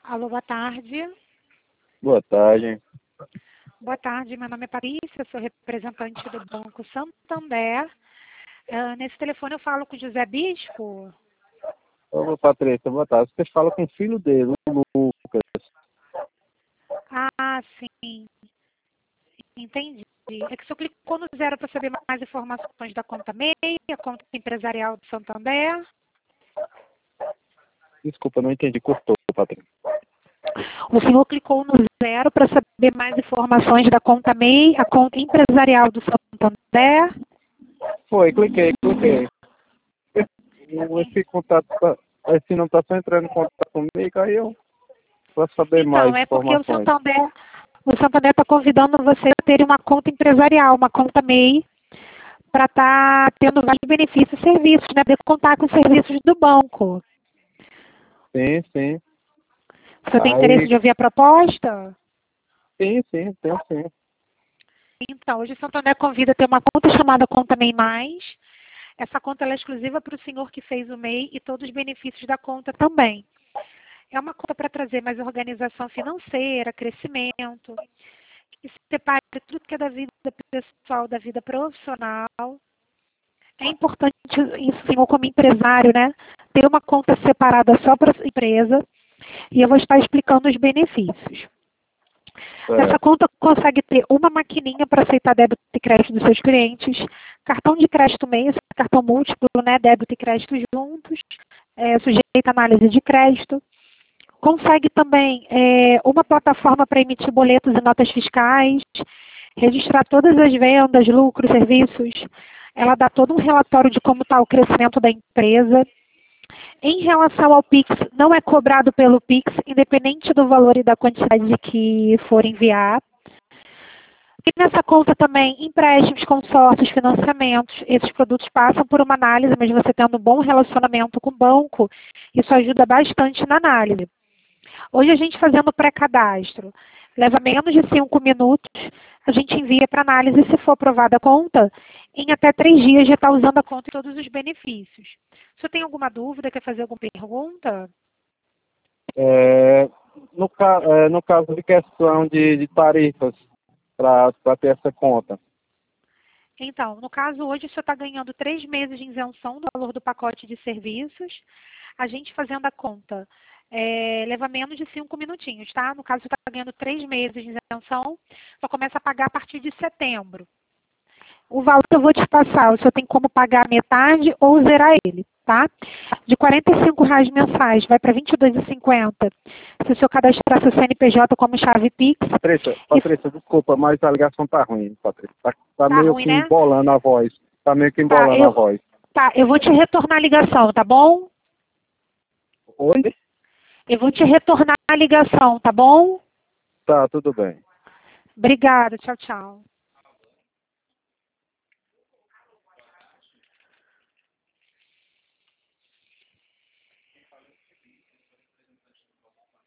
Alô, boa tarde. Boa tarde. Boa tarde, meu nome é Patrícia, sou representante do Banco Santander. Nesse telefone eu falo com o José Bispo. Ô, Patrícia, boa tarde. Você fala com o filho dele, o Lucas. Ah, sim, entendi. É que o senhor clicou no zero para saber mais informações da conta MEI, a conta empresarial do Santander. Desculpa, não entendi. Cortou, Patrícia. O senhor clicou no zero para saber mais informações da conta MEI, a conta empresarial do Santander. Foi, cliquei. Esse contato, esse não está só entrando em contato comigo, aí eu vou saber Então, mais é porque informações. o Santander está convidando você a ter uma conta empresarial, uma conta MEI, para estar tendo vários benefícios e serviços, né? Poder contar com os serviços do banco. Sim, sim. Você tem interesse Aí, de ouvir a proposta? sim, tenho sim. Então, hoje o Santander convida a ter uma conta chamada Conta MEI Mais. Essa conta ela é exclusiva para o senhor que fez o MEI e todos os benefícios da conta também. É uma conta para trazer mais organização financeira, crescimento, que separe tudo que é da vida pessoal, da vida profissional. É importante isso, senhor, como empresário, né? Ter uma conta separada só para a empresa. E eu vou estar explicando os benefícios. Essa conta consegue ter uma maquininha para aceitar débito e crédito dos seus clientes, cartão de crédito MEI, cartão múltiplo, né? Débito e crédito juntos, sujeito à análise de crédito. Consegue também uma plataforma para emitir boletos e notas fiscais, registrar todas as vendas, lucros, serviços. Ela dá todo um relatório de como está o crescimento da empresa. Em relação ao Pix, não é cobrado pelo Pix, independente do valor e da quantidade que for enviar. E nessa conta também, empréstimos, consórcios, financiamentos, esses produtos passam por uma análise, mas você tendo um bom relacionamento com o banco, isso ajuda bastante na análise. Hoje a gente fazendo pré-cadastro, leva menos de 5 minutos, a gente envia para análise, se for aprovada a conta, em até 3 dias já está usando a conta e todos os benefícios. O senhor tem alguma dúvida, quer fazer alguma pergunta? No caso de questão de tarifas para ter essa conta. Então, no caso, hoje o senhor está ganhando 3 meses de isenção do valor do pacote de serviços. A gente fazendo a conta leva menos de 5 minutinhos, tá? No caso, você está ganhando 3 meses de isenção, só começa a pagar a partir de setembro. O valor que eu vou te passar, o senhor tem como pagar metade ou zerar ele, tá? De R$ 45,00 mensais, vai para R$ 22,50. Se o senhor cadastrar seu CNPJ como chave Pix... Patrícia, desculpa, mas a ligação tá ruim, Patrícia. Tá meio ruim, que né? embolando a voz. Tá meio que embolando a voz. Tá, eu vou te retornar a ligação, tá bom? Oi? Eu vou te retornar a ligação, tá bom? Tá, tudo bem. Obrigada, tchau, tchau.